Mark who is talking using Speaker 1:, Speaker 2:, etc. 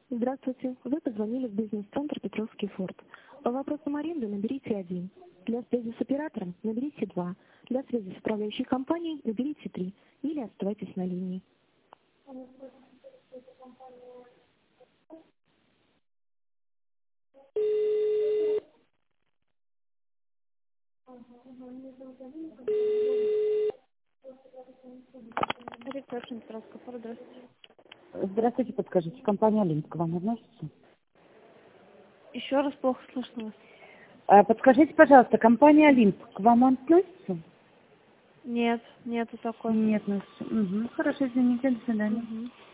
Speaker 1: Здравствуйте. Вы позвонили в бизнес-центр Петровский форт. По вопросам аренды наберите 1. Для связи с оператором наберите 2. Для связи с управляющей компанией наберите 3. Или оставайтесь на линии. Ресепшн Петровский форт, здравствуйте.
Speaker 2: Здравствуйте, подскажите, компания «Олимп» к вам относится?
Speaker 1: Еще раз плохо слышно вас.
Speaker 2: Подскажите, пожалуйста, компания «Олимп» к вам относится?
Speaker 1: Нет, нету такой.
Speaker 2: Нет, ну, хорошо, извините, до свидания.
Speaker 1: Мгм.